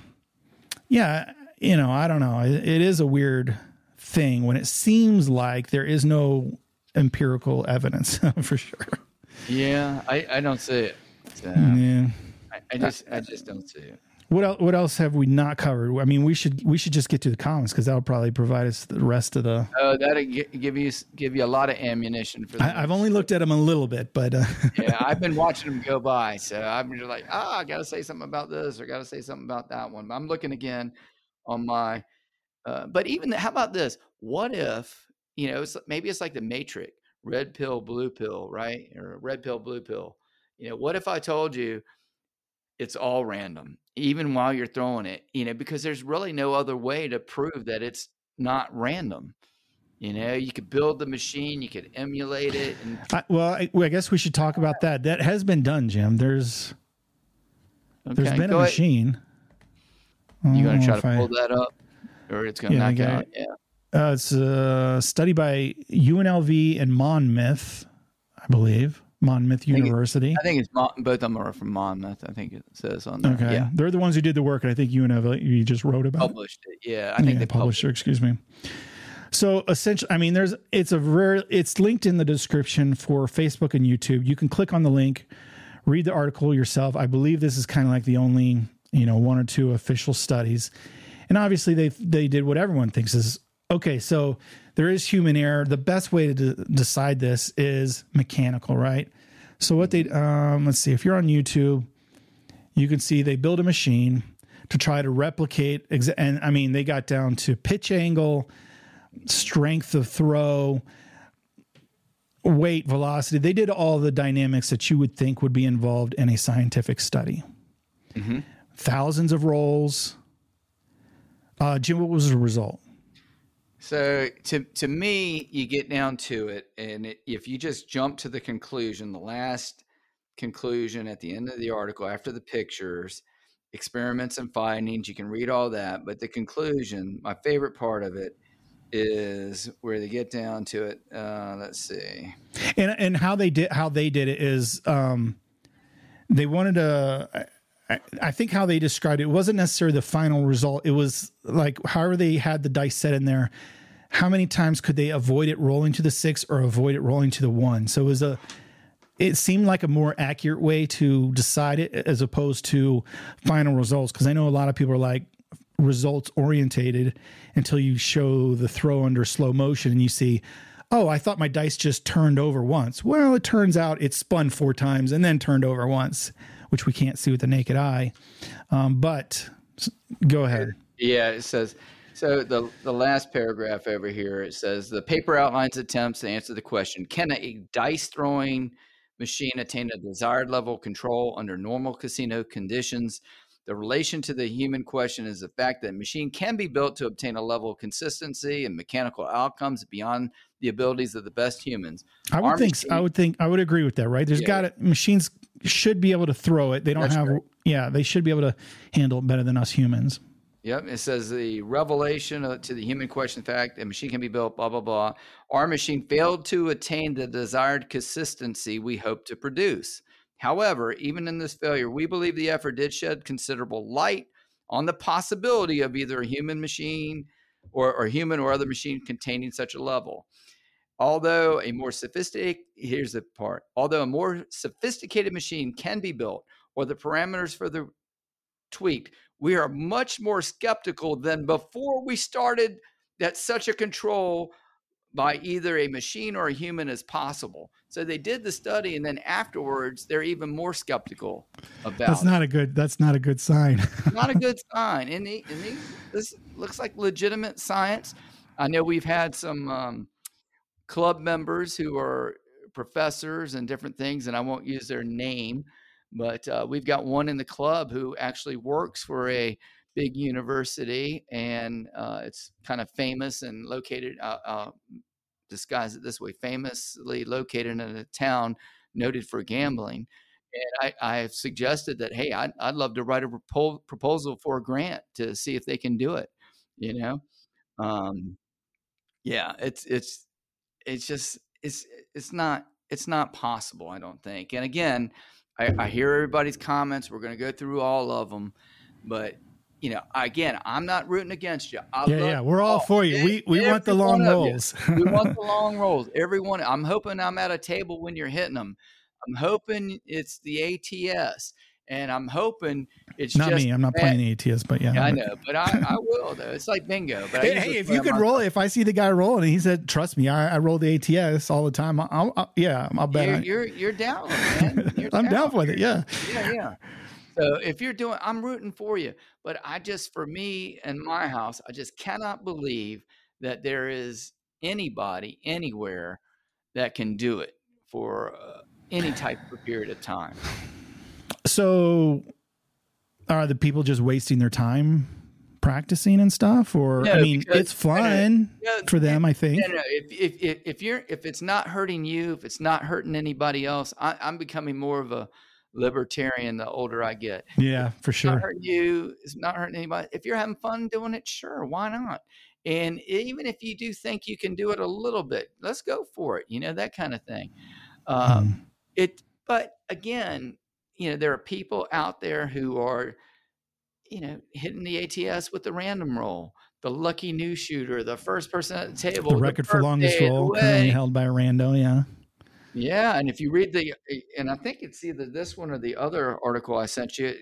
yeah, I don't know. It is a weird thing when it seems like there is no empirical evidence for sure. Yeah, I don't see it. Yeah. I just don't see it. What else have we not covered? I mean, we should just get to the comments, because that'll probably provide us the rest of the. Oh, that'll give you a lot of ammunition for that. I've only looked at them a little bit, but yeah, I've been watching them go by, so I'm just like, I got to say something about this, or got to say something about that one. But I'm looking again on my. But even how about this? What if maybe it's like the Matrix, red pill, blue pill, right? Or red pill, blue pill. What if I told you it's all random, even while you're throwing it, because there's really no other way to prove that it's not random. You could build the machine, you could emulate it. I guess we should talk about that. That has been done, Jim. There's been a machine. You going to try to pull that up, or it's going to knock out? Yeah. It's a study by UNLV and Monmouth, I believe. Monmouth University. I think it's both of them are from Monmouth. I think it says on there. Okay. Yeah. They're the ones who did the work, and I think UNLV just wrote about published it. Yeah, I think they published it. Excuse me. So essentially, I mean, it's linked in the description for Facebook and YouTube. You can click on the link, read the article yourself. I believe this is kind of like the only, one or two official studies. And obviously they did what everyone thinks is, okay, so there is human error. The best way to decide this is mechanical, right? So what let's see, if you're on YouTube, you can see they build a machine to try to replicate, and I mean, they got down to pitch angle, strength of throw, weight, velocity. They did all the dynamics that you would think would be involved in a scientific study. Mm-hmm. Thousands of rolls. Jim, what was the result? So to me, you get down to it, and if you just jump to the conclusion, the last conclusion at the end of the article, after the pictures, experiments and findings, you can read all that. But the conclusion, my favorite part of it, is where they get down to it. Let's see. And how they did it is they wanted to. I think how they described it wasn't necessarily the final result. It was like however they had the dice set in there, how many times could they avoid it rolling to the 6 or avoid it rolling to the 1? So it seemed like a more accurate way to decide it as opposed to final results. Because I know a lot of people are like results orientated until you show the throw under slow motion and you see, oh, I thought my dice just turned over once. Well, it turns out it spun 4 times and then turned over once, which we can't see with the naked eye. But go ahead. Yeah, it says, so the last paragraph over here, it says, the paper outlines attempts to answer the question, can a dice throwing machine attain a desired level of control under normal casino conditions? The relation to the human question is the fact that a machine can be built to obtain a level of consistency and mechanical outcomes beyond the abilities of the best humans. I would agree with that, right? Machines should be able to throw it. They don't have, right. Yeah, they should be able to handle it better than us humans. Yep. It says the revelation to the human question fact, a machine can be built, blah, blah, blah. Our machine failed to attain the desired consistency we hope to produce. However, even in this failure, we believe the effort did shed considerable light on the possibility of either a human machine or human or other machine containing such a level. Although a more sophisticated machine can be built or the parameters for the tweaked, we are much more skeptical than before we started that such a control by either a machine or a human as possible. So they did the study, and then afterwards they're even more skeptical about That's not a good sign. Not a good sign. And this looks like legitimate science. I know we've had some club members who are professors and different things, and I won't use their name, but we've got one in the club who actually works for a big university, and it's kind of famous and located, disguise it this way, famously located in a town noted for gambling. And I have suggested that, hey, I'd love to write a proposal for a grant to see if they can do it. Yeah, it's not possible, I don't think. And again, I hear everybody's comments. We're going to go through all of them, but again, I'm not rooting against you. We're all for you. We want the long rolls. We want the long rolls. Everyone. I'm hoping I'm at a table when you're hitting them. I'm hoping it's the ATS, and I'm hoping it's not just me. I'm not playing the ATS, but yeah, I know. But I will though. It's like bingo. But hey, if you could roll, if I see the guy rolling, and he said, "Trust me, I roll the ATS all the time." I'll bet. You're down, man. I'm down with it. Yeah. Yeah. So if you're doing, I'm rooting for you. But for me and my house, I just cannot believe that there is anybody anywhere that can do it for any type of period of time. So are the people just wasting their time practicing and stuff? Or, no, it's fun for them, I think. No. If it's not hurting you, if it's not hurting anybody else, I'm becoming more of a libertarian the older I get. Yeah, for sure. It's not hurting you, it's not hurting anybody. If you're having fun doing it, sure, why not? And even if you do think you can do it a little bit, let's go for it. That kind of thing. But again, there are people out there who are, hitting the ATS with the random roll, the lucky new shooter, the first person at the table. The record for longest roll currently held by a rando. Yeah. Yeah, and if you read and I think it's either this one or the other article I sent you,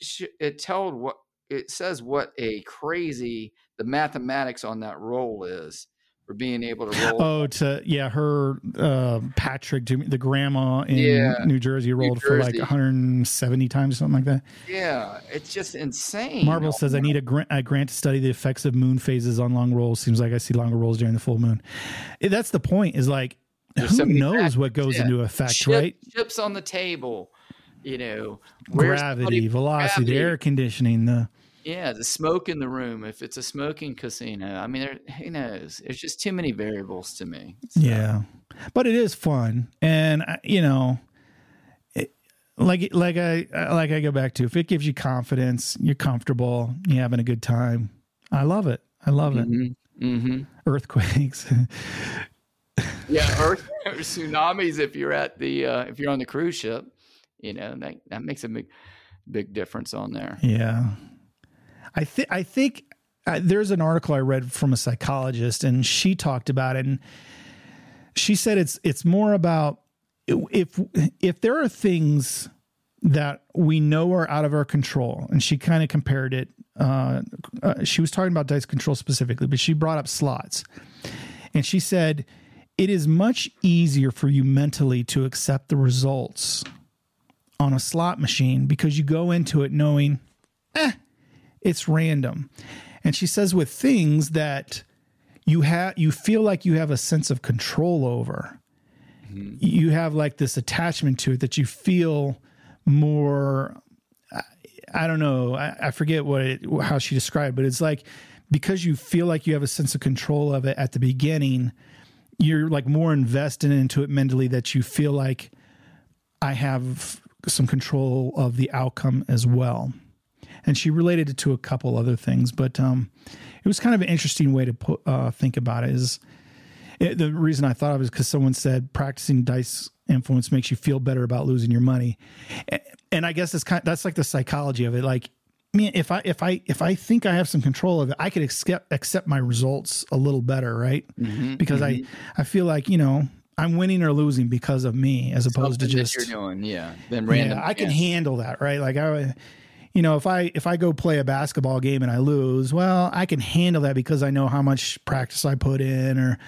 it says what the mathematics on that roll is for being able to roll. Her Patrick, the grandma in New Jersey rolled for like 170 times, something like that. Yeah, it's just insane. Marble says, I need a grant to study the effects of moon phases on long rolls. Seems like I see longer rolls during the full moon. That's the point, is like, who knows what goes into effect, right? Chips on the table, gravity, velocity, the air conditioning, the smoke in the room. If it's a smoking casino, who knows? There's just too many variables to me. So. Yeah, but it is fun, and like I go back to, if it gives you confidence, you're comfortable, you're having a good time. I love it. it. Mm-hmm. Earthquakes. Yeah, or tsunamis if you're if you're on the cruise ship, that makes a big difference on there. Yeah, I think there's an article I read from a psychologist, and she talked about it, and she said it's more about if there are things that we know are out of our control, and she kind of compared it. She was talking about dice control specifically, but she brought up slots, and she said, it is much easier for you mentally to accept the results on a slot machine because you go into it knowing, it's random. And she says with things that you feel like you have a sense of control over, you have like this attachment to it that you feel more, I don't know, I forget how she described, but it's like, because you feel like you have a sense of control of it at the beginning, you're like more invested into it mentally, that you feel like I have some control of the outcome as well. And she related it to a couple other things, but it was kind of an interesting way to think about it. The reason I thought of it is because someone said practicing dice influence makes you feel better about losing your money. And I guess that's like the psychology of it. Like, man, if I think I have some control of it, I could accept my results a little better, right? Mm-hmm, because I feel like, I'm winning or losing because of me, as opposed to just you're doing, then random. I can handle that, right? Like if I go play a basketball game and I lose, well, I can handle that because I know how much practice I put in or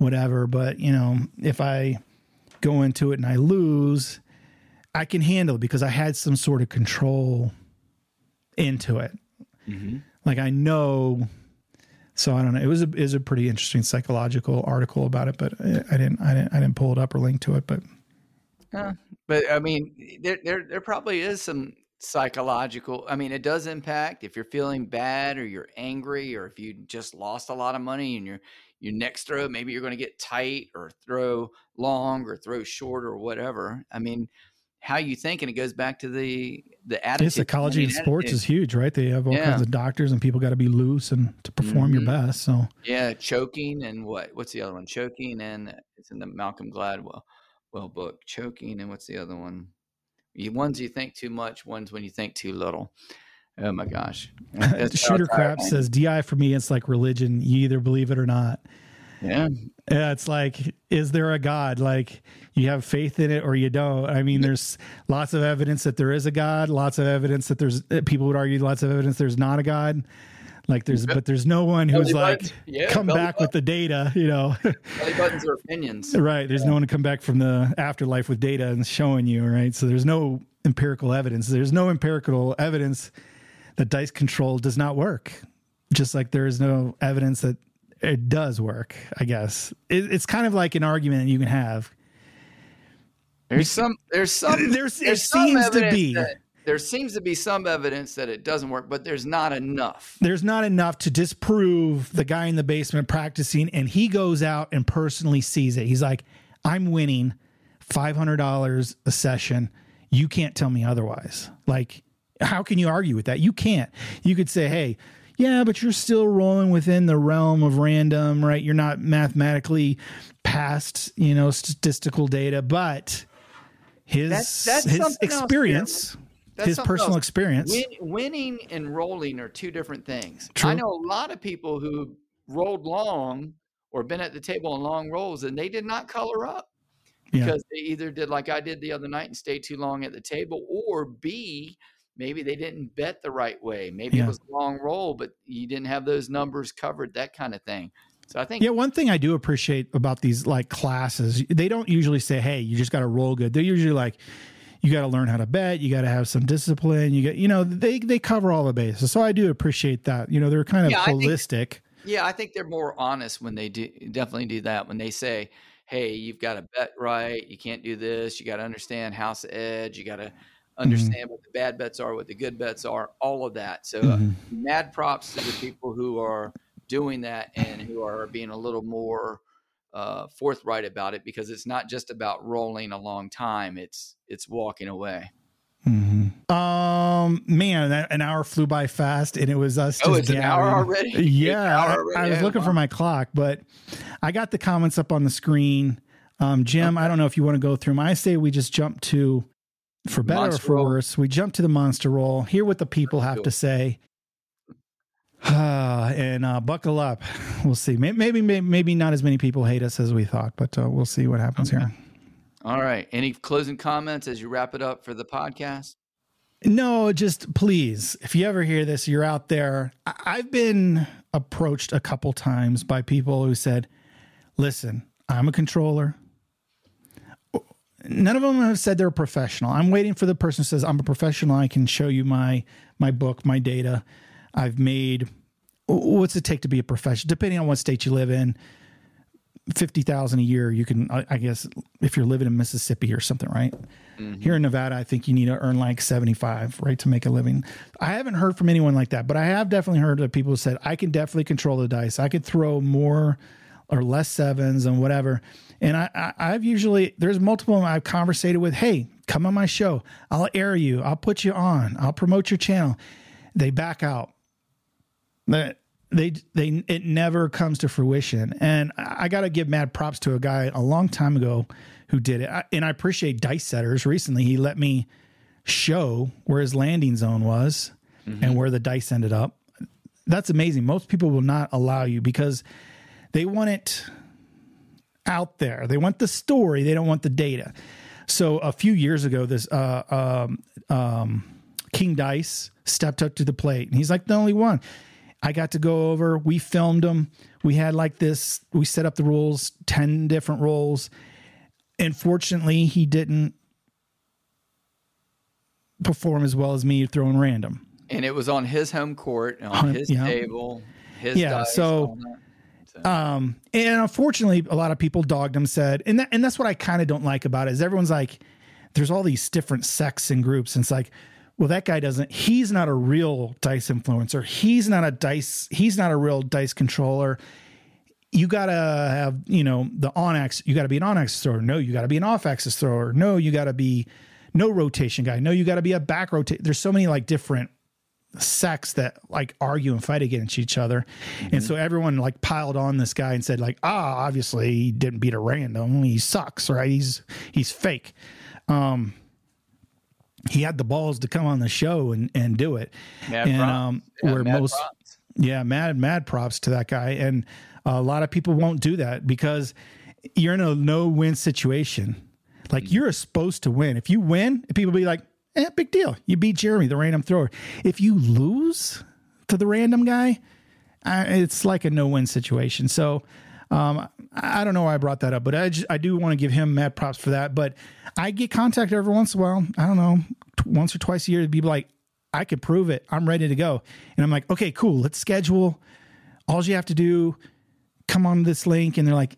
whatever. But, you know, if I go into it and I lose, I can handle it because I had some sort of control into it. Mm-hmm. Like I know. So I don't know. It was a pretty interesting psychological article about it, but I didn't pull it up or link to it. But I mean, there probably is some psychological. I mean, it does impact if you're feeling bad or you're angry or if you just lost a lot of money and your next throw, maybe you're going to get tight or throw long or throw short or whatever. I mean, how you think, and it goes back to the attitude. Yeah, psychology in sports is huge, right? They have all kinds of doctors, and people got to be loose and to perform your best. So choking and what's the other one? Choking, and it's in the Malcolm Gladwell book. Choking, and what's the other one? Ones you think too much, ones when you think too little. Oh my gosh! Shooter Crap says DI for me, it's like religion. You either believe it or not. Yeah. It's like, is there a God? Like you have faith in it or you don't. I mean, there's lots of evidence that there is a God, lots of evidence that people would argue lots of evidence there's not a God. Like but there's no one who's like, come back with the data, you know. Belly buttons are opinions. Right. There's no one to come back from the afterlife with data and showing you, right? So there's no empirical evidence. There's no empirical evidence that dice control does not work. Just like there is no evidence that it does work, I guess. It's kind of like an argument you can have. There seems to be some evidence that it doesn't work, but there's not enough. There's not enough to disprove the guy in the basement practicing, and he goes out and personally sees it. He's like, I'm winning $500 a session. You can't tell me otherwise. Like, how can you argue with that? You can't. You could say, hey, yeah, but you're still rolling within the realm of random, right? You're not mathematically past, you know, statistical data, but his experience, his personal experience. Winning and rolling are two different things. True. I know a lot of people who rolled long or been at the table on long rolls and they did not color up because they either did like I did the other night and stayed too long at the table, or B, maybe they didn't bet the right way. Maybe it was a long roll, but you didn't have those numbers covered, that kind of thing. So I think one thing I do appreciate about these like classes, they don't usually say, hey, you just got to roll good. They're usually like, you got to learn how to bet. You got to have some discipline. They cover all the bases. So I do appreciate that. You know, they're kind of holistic. I think they're more honest when they definitely do that. When they say, hey, you've got to bet right. You can't do this. You got to understand house edge. You got to understand what the bad bets are, what the good bets are, all of that. So mad props to the people who are doing that and who are being a little more forthright about it, because it's not just about rolling a long time. It's walking away. Man, an hour flew by fast, and it was us just it's gathering. An hour already? Yeah. I was looking for my clock, but I got the comments up on the screen. Jim, I don't know if you want to go through them. I say we just jump to, for better or for worse, we jump to the monster roll, hear what the people have to say, and buckle up. We'll see. Maybe not as many people hate us as we thought, but we'll see what happens here. All right. Any closing comments as you wrap it up for the podcast? No, just please, if you ever hear this, you're out there. I've been approached a couple times by people who said, listen, I'm a controller. None of them have said they're a professional. I'm waiting for the person who says, I'm a professional. I can show you my book, my data. I've made, what's it take to be a professional? Depending on what state you live in, $50,000 a year. You can, I guess, if you're living in Mississippi or something, right? Here in Nevada, I think you need to earn like 75, right, to make a living. I haven't heard from anyone like that, but I have definitely heard that people said, I can definitely control the dice. I could throw more or less sevens and whatever. And I've usually, there's multiple I've conversated with, hey, come on my show. I'll air you. I'll put you on. I'll promote your channel. They back out. It never comes to fruition. And I got to give mad props to a guy a long time ago who did it. And I appreciate Dice Setters. Recently, he let me show where his landing zone was and where the dice ended up. That's amazing. Most people will not allow you because they want it out there. They want the story. They don't want the data. So a few years ago, this King Dice stepped up to the plate, and he's like the only one. I got to go over. We filmed them. We had like this. We set up the rules, 10 different roles. Unfortunately, he didn't perform as well as me throwing random. And it was on his home court, on his table, his dice. So. And unfortunately, a lot of people dogged him, said, and that's what I kind of don't like about it, is everyone's like, there's all these different sects and groups. And it's like, well, that guy he's not a real dice influencer. He's not a real dice controller. You got to have, you got to be an on-axis thrower. No, you got to be an off-axis thrower. No, you got to be no rotation guy. No, you got to be a back rotate. There's so many like different sects that like argue and fight against each other. Mm-hmm. And so everyone like piled on this guy and said like, obviously he didn't beat a random. He sucks, right? He's fake. He had the balls to come on the show and do it. Mad props to that guy. And a lot of people won't do that because you're in a no-win situation. Like you're supposed to win. If you win, people be like, big deal. You beat Jeremy, the random thrower. If you lose to the random guy, it's like a no-win situation. So I don't know why I brought that up, but I do want to give him mad props for that. But I get contacted every once in a while. I don't know, once or twice a year to be like, I could prove it. I'm ready to go. And I'm like, okay, cool. Let's schedule. All you have to do, come on this link. And they're like,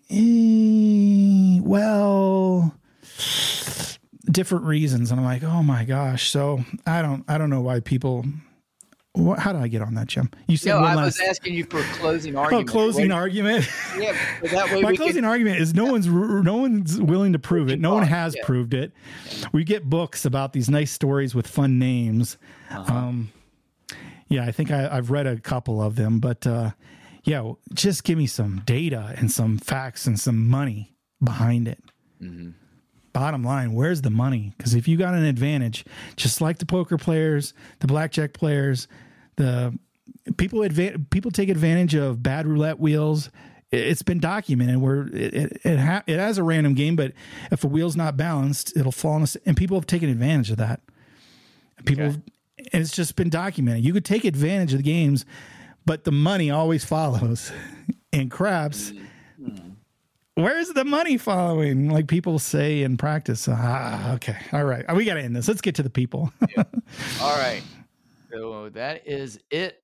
well, different reasons. And I'm like, oh my gosh. So I don't know why people, how did I get on that, Jim? You said I was asking you for a closing argument. Oh, closing argument. Yeah, but that way my closing argument is no one's willing to prove it. No one has proved it. We get books about these nice stories with fun names. Uh-huh. I think I've read a couple of them, but just give me some data and some facts and some money behind it. Mm-hmm. Bottom line, where's the money? Because if you got an advantage, just like the poker players, the blackjack players, the people take advantage of bad roulette wheels. It's been documented where it has a random game, but if a wheel's not balanced, it'll fall on and people have taken advantage of that. And it's just been documented. You could take advantage of the games, but the money always follows. And craps. Mm-hmm. Where's the money following? Like people say in practice. Okay. All right. We got to end this. Let's get to the people. Yeah. All right. So that is it